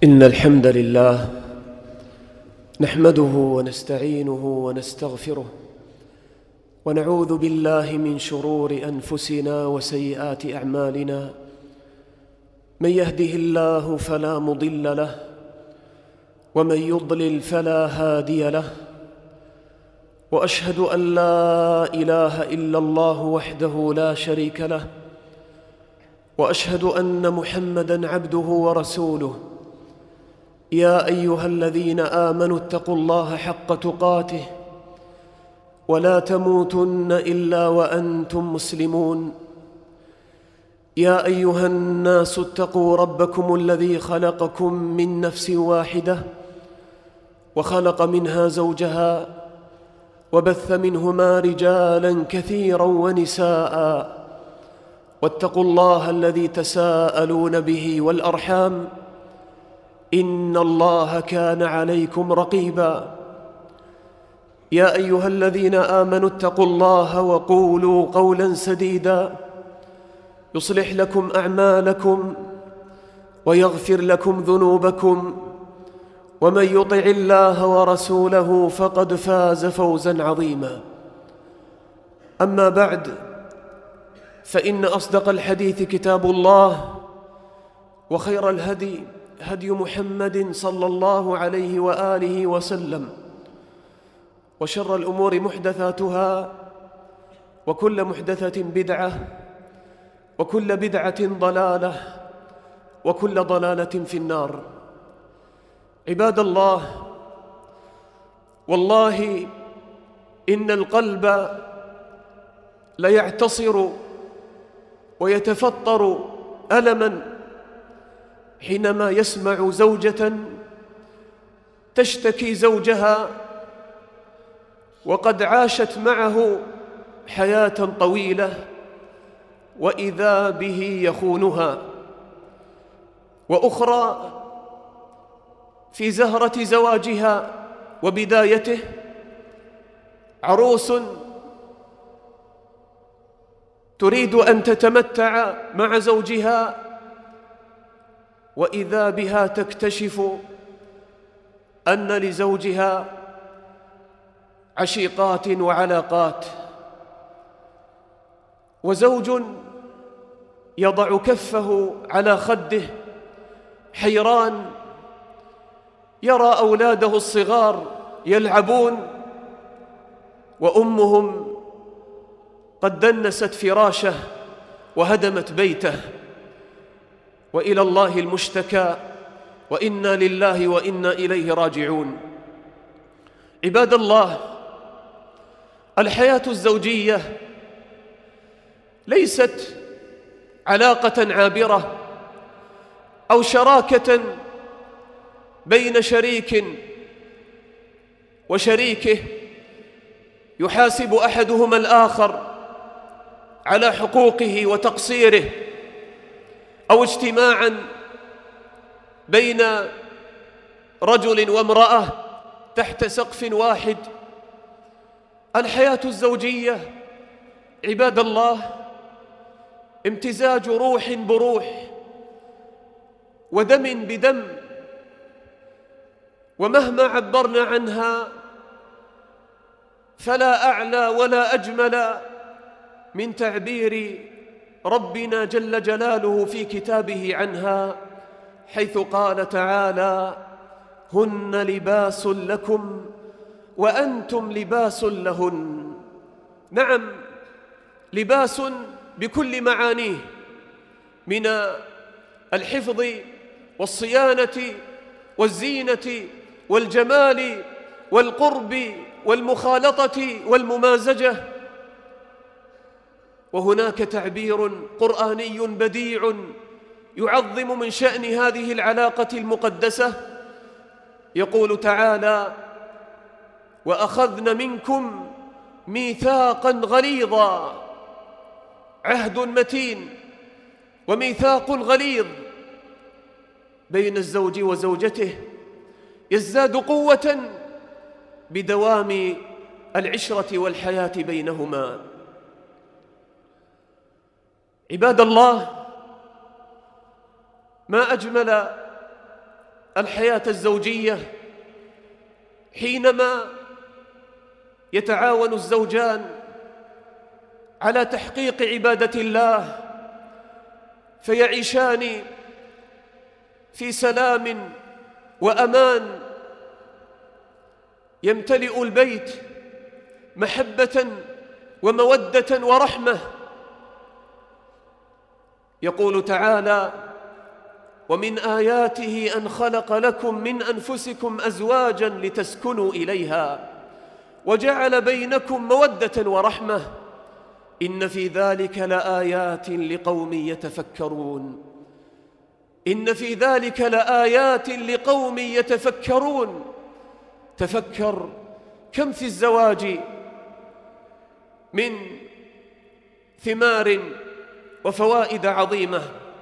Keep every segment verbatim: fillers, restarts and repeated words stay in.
إن الحمد لله نحمده ونستعينه ونستغفره ونعوذ بالله من شرور أنفسنا وسيئات أعمالنا. من يهده الله فلا مضل له ومن يضلل فلا هادي له، وأشهد أن لا إله إلا الله وحده لا شريك له، وأشهد أن محمدًا عبده ورسوله. يا أيها الذين آمنوا اتقوا الله حق تقاته ولا تموتن إلا وأنتم مسلمون. يا أيها الناس اتقوا ربكم الذي خلقكم من نفس واحدة وخلق منها زوجها وبث منهما رجالاً كثيراً ونساءً، واتقوا الله الذي تساءلون به والأرحام إن الله كان عليكم رقيباً. يا أيها الذين آمنوا اتقوا الله وقولوا قولاً سديداً يصلح لكم أعمالكم ويغفر لكم ذنوبكم، ومن يطع الله ورسوله فقد فاز فوزاً عظيماً. أما بعد، فإن أصدق الحديث كتاب الله، وخير الهدي هدي محمد صلى الله عليه وآله وسلم، وشر الأمور محدثاتها، وكل محدثة بدعة، وكل بدعة ضلالة، وكل ضلالة في النار. عباد الله، والله إن القلب ليعتصر ويتفطر ألماً حينما يسمع زوجة تشتكي زوجها وقد عاشت معه حياة طويلة وإذا به يخونها، وأخرى في زهرة زواجها وبدايته عروس تريد أن تتمتع مع زوجها، وإذا بها تكتشف أن لزوجها عشيقات وعلاقات، وزوج يضع كفه على خده حيران، يرى أولاده الصغار يلعبون وأمهم قد دنست فراشه وهدمت بيته، وإلى الله المشتكى، وإنا لله وإنا إليه راجعون. عباد الله، الحياة الزوجية ليست علاقة عابرة أو شراكة بين شريك وشريكه يحاسب أحدهما الآخر على حقوقه وتقصيره، أو اجتماعاً بين رجل وامرأة تحت سقف واحد. الحياة الزوجية عباد الله امتزاج روح بروح ودم بدم، ومهما عبرنا عنها فلا أعلى ولا أجمل من تعبير ربنا جل جلاله في كتابه عنها، حيث قال تعالى: هن لباس لكم وأنتم لباس لهن. نعم، لباس بكل معانيه، من الحفظ والصيانة والزينة والجمال والقرب والمخالطة والممازجة. وهناك تعبير قرآني بديع يعظم من شأن هذه العلاقة المقدسة، يقول تعالى: وأخذن منكم ميثاقا غليظا. عهد متين وميثاق غليظ بين الزوج وزوجته يزداد قوة بدوام العشرة والحياة بينهما. عباد الله، ما أجمل الحياة الزوجية حينما يتعاون الزوجان على تحقيق عبادة الله فيعيشان في سلام وأمان، يمتلئ البيت محبة ومودة ورحمة. يقول تعالى: ومن آياته أن خلق لكم من أنفسكم أزواجا لتسكنوا إليها وجعل بينكم مودة ورحمة إن في ذلك لآيات لقوم يتفكرون. إن في ذلك لآيات لقوم يتفكرون. تفكر كم في الزواج من ثمار وفوائد عظيمة.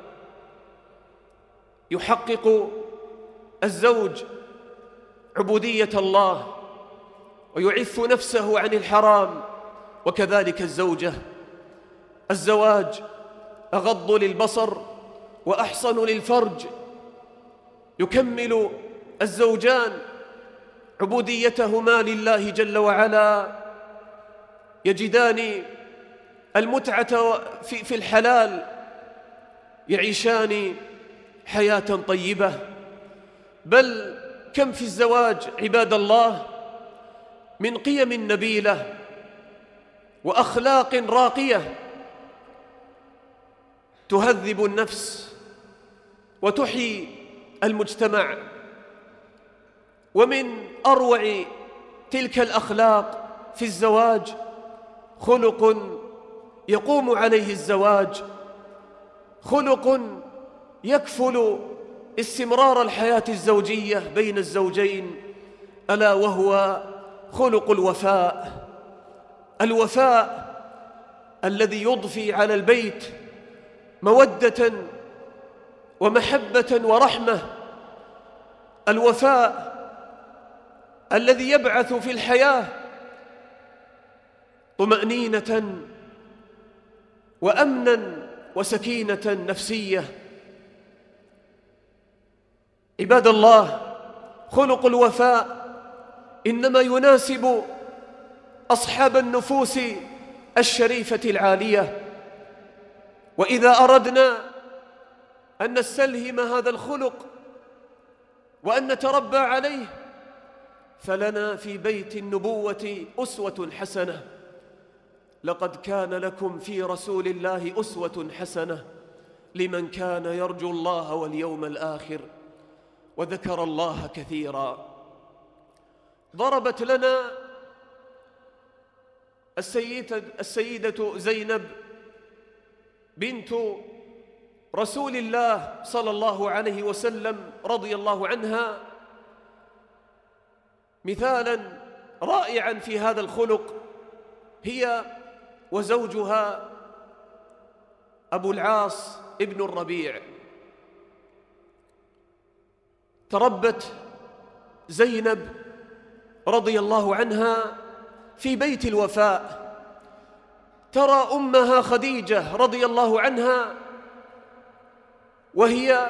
يحقق الزوج عبودية الله ويعف نفسه عن الحرام، وكذلك الزوجة. الزواج أغض للبصر وأحصن للفرج. يكمل الزوجان عبوديتهما لله جل وعلا، يجدان المتعة في الحلال، يعيشان حياة طيبة. بل كم في الزواج عباد الله من قيم نبيلة وأخلاق راقية تهذب النفس وتحيي المجتمع. ومن أروع تلك الأخلاق في الزواج خلق يقوم عليه الزواج، خلق يكفل استمرار الحياة الزوجية بين الزوجين، ألا وهو خلق الوفاء. الوفاء الذي يضفي على البيت مودة ومحبة ورحمة. الوفاء الذي يبعث في الحياة طمأنينة وأمنا وسكينة نفسية. عباد الله، خلق الوفاء إنما يناسب أصحاب النفوس الشريفة العالية. وإذا أردنا أن نستلهم هذا الخلق وأن نتربى عليه فلنا في بيت النبوة أسوة حسنة. لقد كان لكم في رسول الله أسوة حسنة لمن كان يرجو الله واليوم الآخر وذكر الله كثيرا. ضربت لنا السيدة, السيدة زينب بنت رسول الله صلى الله عليه وسلم رضي الله عنها مثالا رائعا في هذا الخلق، هي وزوجها أبو العاص ابن الربيع. تربت زينب رضي الله عنها في بيت الوفاء. ترى أمها خديجة رضي الله عنها وهي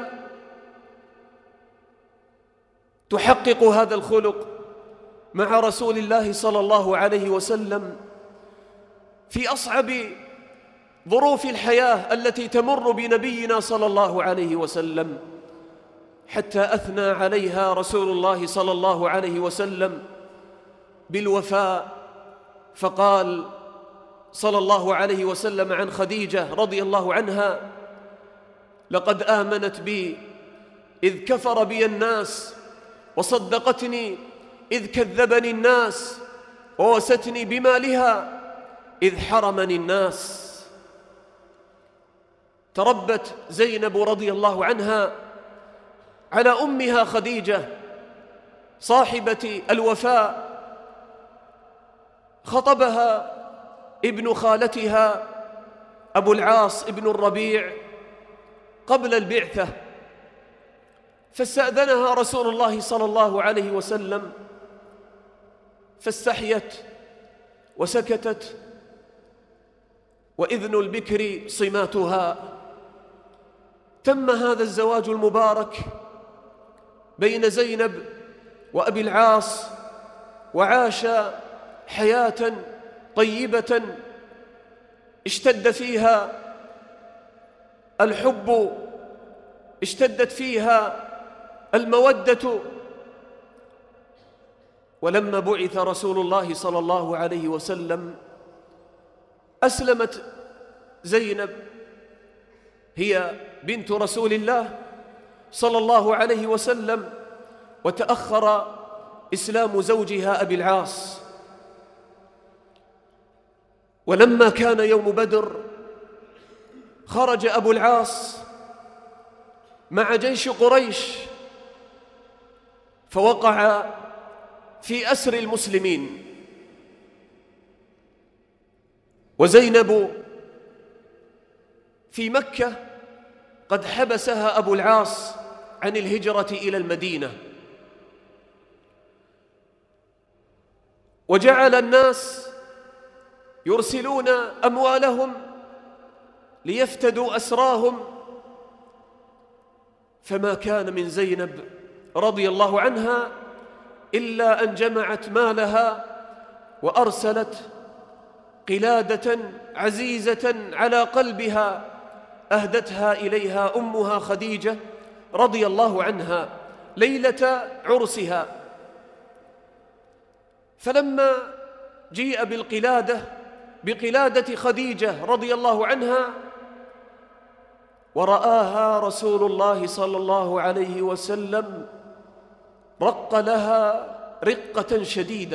تحقق هذا الخلق مع رسول الله صلى الله عليه وسلم في أصعب ظروف الحياة التي تمر بنبينا صلى الله عليه وسلم، حتى أثنى عليها رسول الله صلى الله عليه وسلم بالوفاء، فقال صلى الله عليه وسلم عن خديجة رضي الله عنها: لقد آمنت بي إذ كفر بي الناس، وصدقتني إذ كذبني الناس، ووستني بمالها إذ حرمني الناس. تربت زينب رضي الله عنها على أمها خديجة صاحبة الوفاء. خطبها ابن خالتها أبو العاص ابن الربيع قبل البعثة، فاستأذنها رسول الله صلى الله عليه وسلم فاستحيت وسكتت، وإذن البكر صماتها. تم هذا الزواج المبارك بين زينب وأبي العاص، وعاش حياة طيبة اشتد فيها الحب، اشتدت فيها المودة. ولما بعث رسول الله صلى الله عليه وسلم أسلمت زينب، هي بنت رسول الله صلى الله عليه وسلم، وتأخر إسلام زوجها أبي العاص. ولما كان يوم بدر خرج أبو العاص مع جيش قريش فوقع في أسر المسلمين، وزينب في مكة قد حبسها أبو العاص عن الهجرة إلى المدينة، وجعل الناس يرسلون أموالهم ليفتدوا أسراهم، فما كان من زينب رضي الله عنها إلا أن جمعت مالها وأرسلت قلادة عزيزة على قلبها أهدتها إليها أمها خديجة رضي الله عنها ليلة عرسها. فلما جيء بالقلادة بقلادة خديجة رضي الله عنها ورآها رسول الله صلى الله عليه وسلم رق لها رقة شديدة.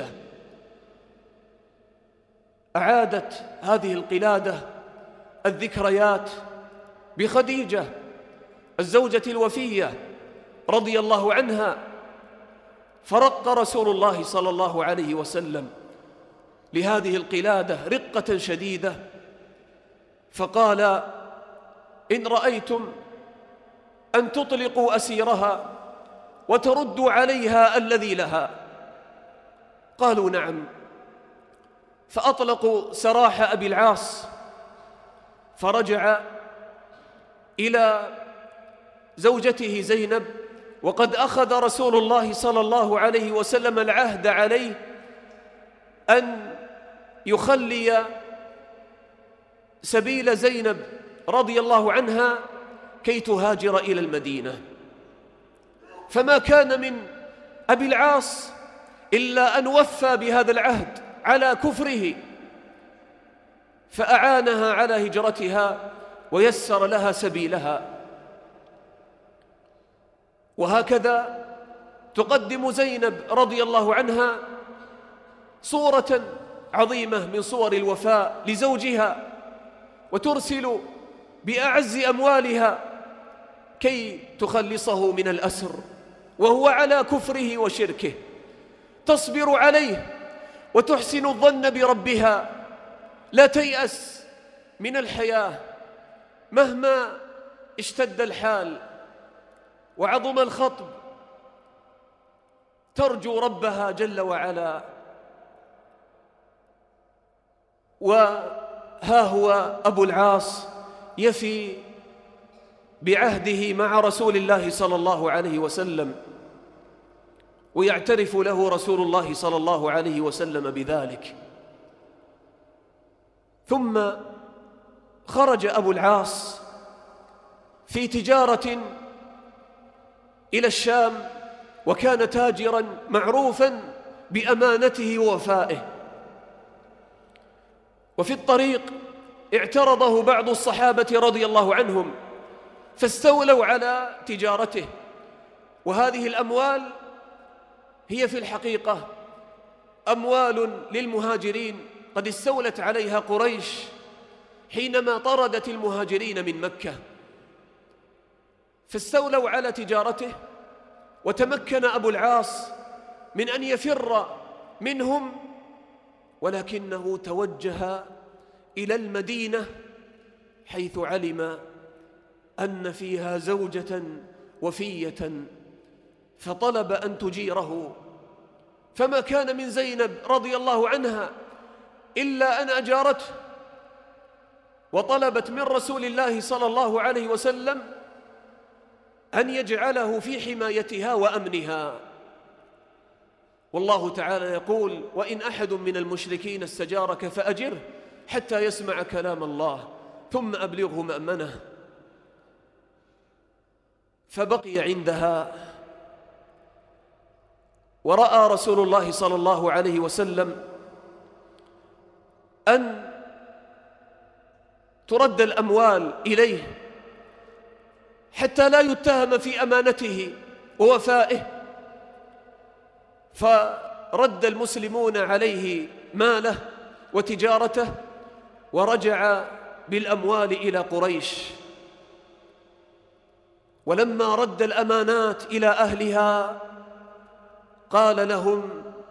أعادت هذه القلادة الذكريات بخديجة الزوجة الوفية رضي الله عنها، فرق رسول الله صلى الله عليه وسلم لهذه القلادة رقة شديدة، فقال: إن رأيتم أن تطلقوا أسيرها وتردوا عليها الذي لها. قالوا: نعم. فأطلقوا سراح أبي العاص، فرجع إلى زوجته زينب، وقد أخذ رسول الله صلى الله عليه وسلم العهد عليه أن يخلي سبيل زينب رضي الله عنها كي تهاجر إلى المدينة. فما كان من أبي العاص إلا أن وفى بهذا العهد على كفره، فأعانها على هجرتها ويسر لها سبيلها. وهكذا تقدم زينب رضي الله عنها صورة عظيمة من صور الوفاء لزوجها، وترسل بأعز أموالها كي تخلصه من الأسر وهو على كفره وشركه، تصبر عليه وتحسن الظن بربها، لا تيأس من الحياة مهما اشتد الحال وعظم الخطب، ترجو ربها جل وعلا. وها هو أبو العاص يفي بعهده مع رسول الله صلى الله عليه وسلم، ويعترف له رسول الله صلى الله عليه وسلم بذلك. ثم خرج أبو العاص في تجارة إلى الشام، وكان تاجراً معروفاً بأمانته ووفائه. وفي الطريق اعترضه بعض الصحابة رضي الله عنهم فاستولوا على تجارته، وهذه الأموال هي في الحقيقة أموال للمهاجرين قد استولت عليها قريش حينما طردت المهاجرين من مكة، فاستولوا على تجارته، وتمكن أبو العاص من أن يفر منهم، ولكنه توجه إلى المدينة حيث علم أن فيها زوجة وفية، فطلب أن تجيره. فما كان من زينب رضي الله عنها إلا أن أجارته، وطلبت من رسول الله صلى الله عليه وسلم أن يجعله في حمايتها وأمنها. والله تعالى يقول: وإن أحد من المشركين استجارك فأجره حتى يسمع كلام الله ثم أبلغه مأمنه. فبقي عندها، ورأى رسول الله صلى الله عليه وسلم أن ترد الأموال إليه حتى لا يتهم في أمانته ووفائه، فرد المسلمون عليه ماله وتجارته ورجع بالأموال إلى قريش. ولما رد الأمانات إلى أهلها قال لهم: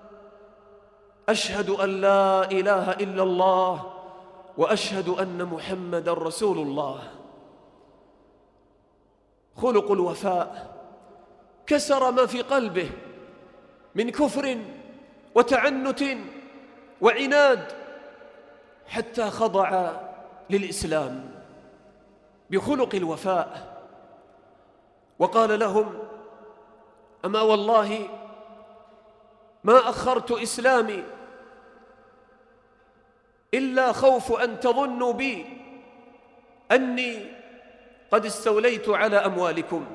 أشهد أن لا إله إلا الله وأشهد أن محمدا رسول الله. خلق الوفاء كسر ما في قلبه من كفر وتعنت وعناد حتى خضع للإسلام بخلق الوفاء. وقال لهم: أما والله ما أخرت إسلامي إلا خوف أن تظنوا بي أني قد استوليت على أموالكم.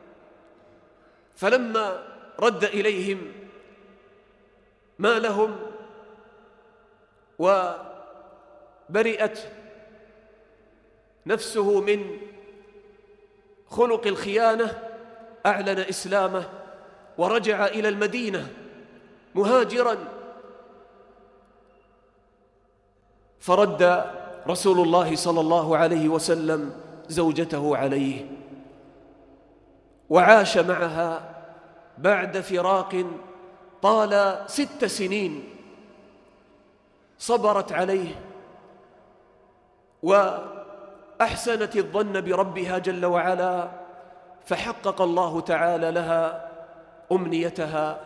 فلما رد إليهم مالهم وبرئت نفسه من خلق الخيانة أعلن إسلامه ورجع إلى المدينة مهاجرا. فرد رسول الله صلى الله عليه وسلم زوجته عليه وعاش معها بعد فراق طال ست سنين، صبرت عليه وأحسنت الظن بربها جل وعلا، فحقق الله تعالى لها أمنيتها.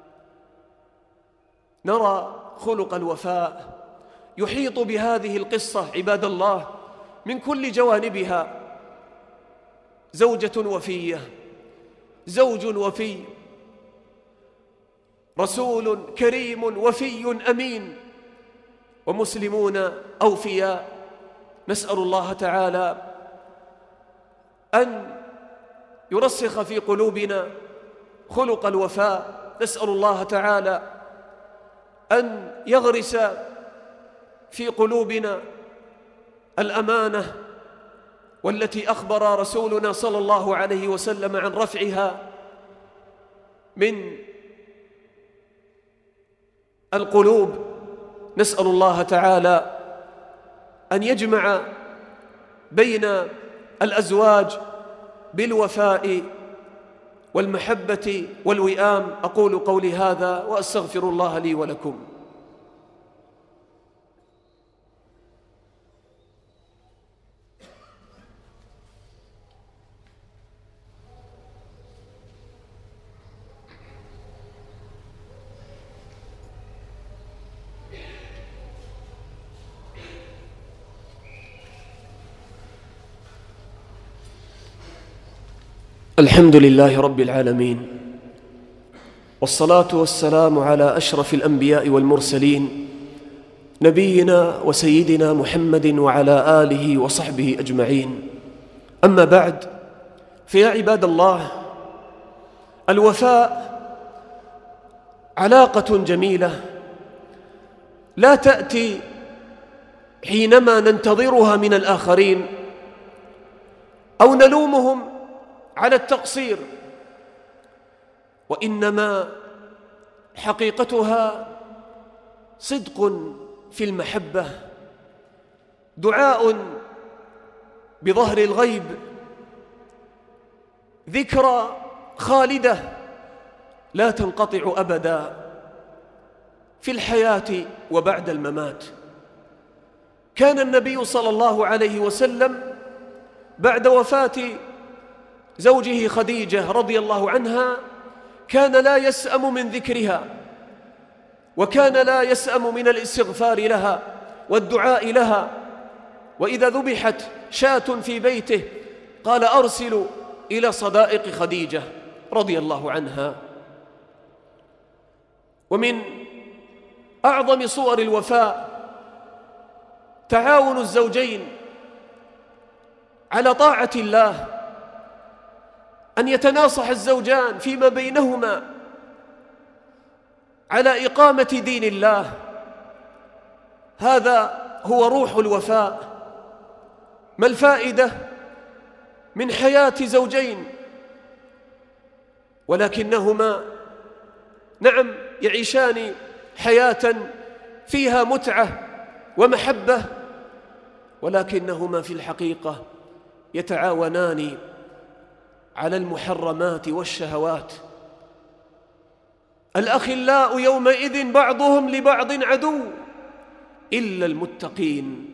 نرى خلق الوفاء يحيط بهذه القصة عباد الله من كل جوانبها. زوجة وفية، زوج وفي، رسول كريم وفي أمين، ومسلمون أوفياء. نسأل الله تعالى أن يرسخ في قلوبنا خلق الوفاء. نسأل الله تعالى أن يغرس في قلوبنا الأمانة، والتي أخبر رسولنا صلى الله عليه وسلم عن رفعها من القلوب. نسأل الله تعالى أن يجمع بين الأزواج بالوفاء والمحبة والوئام. أقول قولي هذا وأستغفر الله لي ولكم. الحمد لله رب العالمين، والصلاة والسلام على أشرف الأنبياء والمرسلين، نبينا وسيدنا محمد وعلى آله وصحبه أجمعين. أما بعد، فيا عباد الله، الوفاء علاقة جميلة لا تأتي حينما ننتظرها من الآخرين أو نلومهم على التقصير، وإنما حقيقتها صدق في المحبة، دعاء بظهر الغيب، ذكرى خالدة لا تنقطع أبدا في الحياة وبعد الممات. كان النبي صلى الله عليه وسلم بعد وفاة زوجه خديجة رضي الله عنها كان لا يسأم من ذكرها، وكان لا يسأم من الاستغفار لها والدعاء لها. وإذا ذبحت شاة في بيته قال: أرسلوا إلى صدائق خديجة رضي الله عنها. ومن أعظم صور الوفاء تعاون الزوجين على طاعة الله، أن يتناصح الزوجان فيما بينهما على إقامة دين الله، هذا هو روح الوفاء. ما الفائدة من حياة زوجين ولكنهما نعم يعيشان حياة فيها متعة ومحبة، ولكنهما في الحقيقة يتعاونان على المحرمات والشهوات. الأخلاء يومئذ بعضهم لبعض عدو إلا المتقين.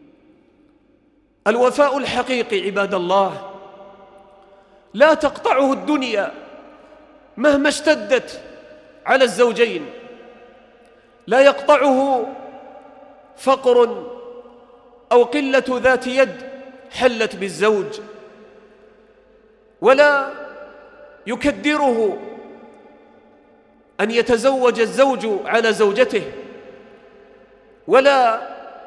الوفاء الحقيقي عباد الله لا تقطعه الدنيا مهما اشتدت على الزوجين، لا يقطعه فقر أو قلة ذات يد حلت بالزوج، ولا يكدره أن يتزوج الزوج على زوجته، ولا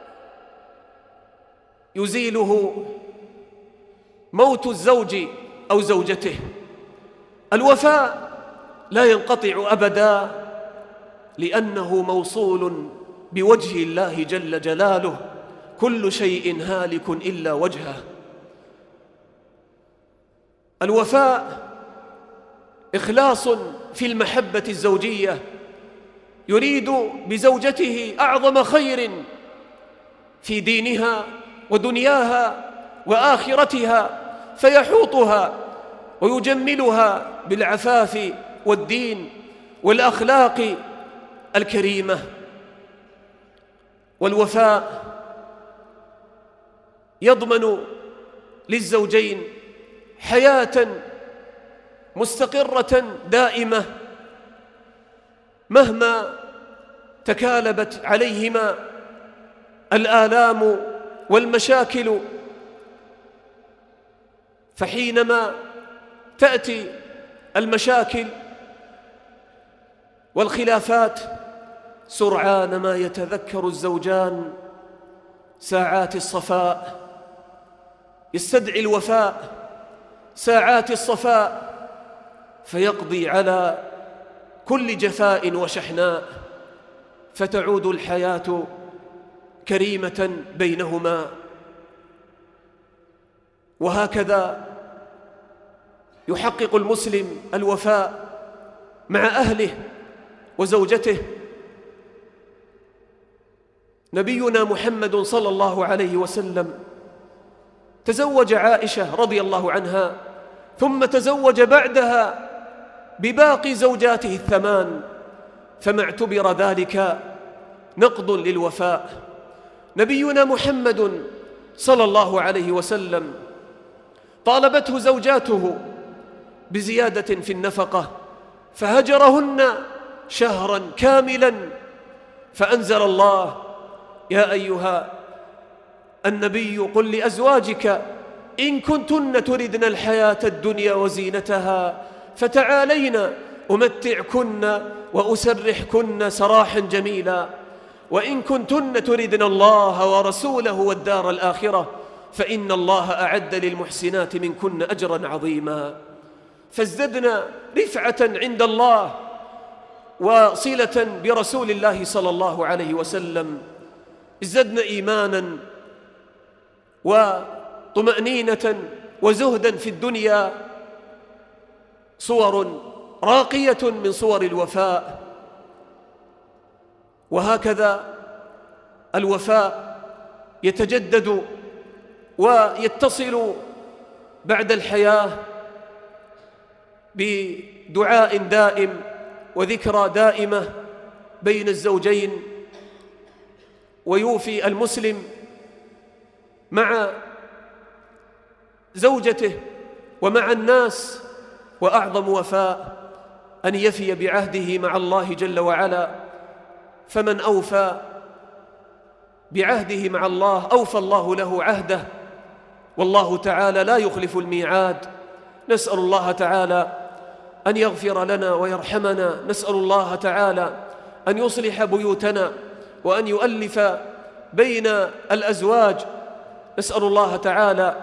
يزيله موت الزوج أو زوجته. الوفاء لا ينقطع أبدا لأنه موصول بوجه الله جل جلاله، كل شيء هالك إلا وجهه. الوفاء إخلاص في المحبة الزوجية، يريد بزوجته أعظم خير في دينها ودنياها وآخرتها، فيحوطها ويجملها بالعفاف والدين والأخلاق الكريمة. والوفاء يضمن للزوجين حياة مستقرة دائمة مهما تكالبت عليهما الآلام والمشاكل. فحينما تأتي المشاكل والخلافات سرعان ما يتذكر الزوجان ساعات الصفاء، يستدعي الوفاء ساعات الصفاء فيقضي على كل جفاء وشحناء، فتعود الحياة كريمة بينهما. وهكذا يحقق المسلم الوفاء مع أهله وزوجته. نبينا محمد صلى الله عليه وسلم تزوج عائشة رضي الله عنها، ثم تزوج بعدها بباقي زوجاته الثمان، فما اعتبر ذلك نقض للوفاء. نبينا محمد صلى الله عليه وسلم طالبته زوجاته بزيادة في النفقة فهجرهن شهرا كاملا، فأنزل الله: يا أيها النبي قل لأزواجك إن كنتن تردن الحياة الدنيا وزينتها فتعالين أمتعكن وأسرحكن سراحا جميلا، وإن كنتن تردن الله ورسوله والدار الآخرة فإن الله أعد للمحسنات منكن أجرا عظيما. فازددنا رفعة عند الله وصلة برسول الله صلى الله عليه وسلم، ازددنا إيمانا وطمأنينة وزهدا في الدنيا. صور راقية من صور الوفاء. وهكذا الوفاء يتجدد ويتصل بعد الحياة بدعاء دائم وذكرى دائمة بين الزوجين، ويوفي المسلم مع زوجته ومع الناس. وأعظم وفاء أن يفي بعهده مع الله جل وعلا، فمن أوفى بعهده مع الله أوفى الله له عهده، والله تعالى لا يخلف الميعاد. نسأل الله تعالى أن يغفر لنا ويرحمنا، نسأل الله تعالى أن يصلح بيوتنا وأن يؤلف بين الأزواج، نسأل الله تعالى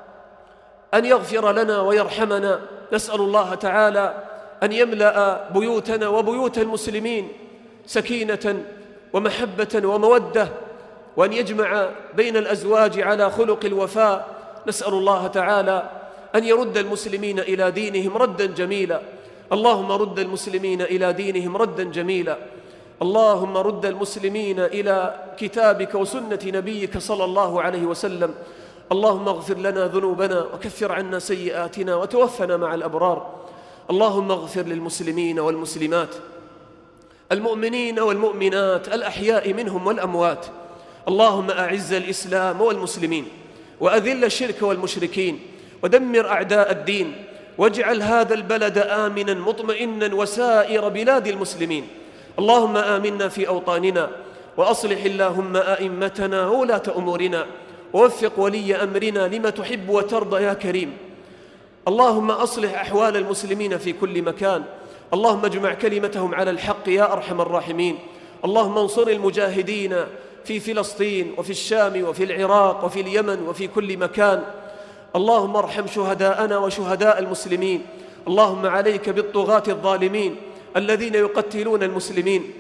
أن يغفر لنا ويرحمنا، نسأل الله تعالى أن يملأ بيوتنا وبيوت المسلمين سكينة ومحبة ومودة، وأن يجمع بين الأزواج على خلق الوفاء. نسأل الله تعالى أن يرد المسلمين إلى دينهم ردا جميلا. اللهم رد المسلمين إلى دينهم ردا جميلا. اللهم رد المسلمين إلى كتابك وسنة نبيك صلى الله عليه وسلم. اللهم اغفر لنا ذنوبنا وكفر عنا سيئاتنا وتوفنا مع الأبرار. اللهم اغفر للمسلمين والمسلمات، المؤمنين والمؤمنات، الأحياء منهم والأموات. اللهم أعز الإسلام والمسلمين وأذل الشرك والمشركين ودمر أعداء الدين، واجعل هذا البلد آمنا مطمئنا وسائر بلاد المسلمين. اللهم آمنا في أوطاننا، وأصلح اللهم أئمتنا وولاة أمورنا، ووفق ولي أمرنا لما تحب وترضى يا كريم. اللهم أصلح أحوال المسلمين في كل مكان. اللهم اجمع كلمتهم على الحق يا أرحم الراحمين. اللهم انصر المجاهدين في فلسطين وفي الشام وفي العراق وفي اليمن وفي كل مكان. اللهم ارحم شهداءنا وشهداء المسلمين. اللهم عليك بالطغاة الظالمين الذين يقتلون المسلمين.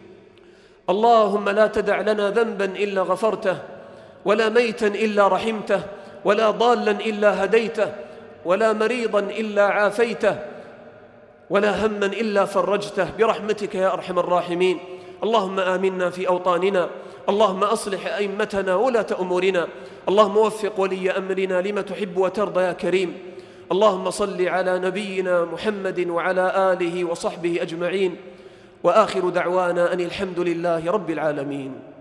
اللهم لا تدع لنا ذنبا إلا غفرته، ولا ميتا إلا رحمته، ولا ضالا إلا هديته، ولا مريضا إلا عافيته، ولا هما إلا فرجته برحمتك يا أرحم الراحمين. اللهم آمنا في أوطاننا. اللهم أصلح أئمتنا ولاة أمورنا. اللهم وفق ولي أمرنا لما تحب وترضى يا كريم. اللهم صل على نبينا محمد وعلى آله وصحبه أجمعين، وآخر دعوانا أن الحمد لله رب العالمين.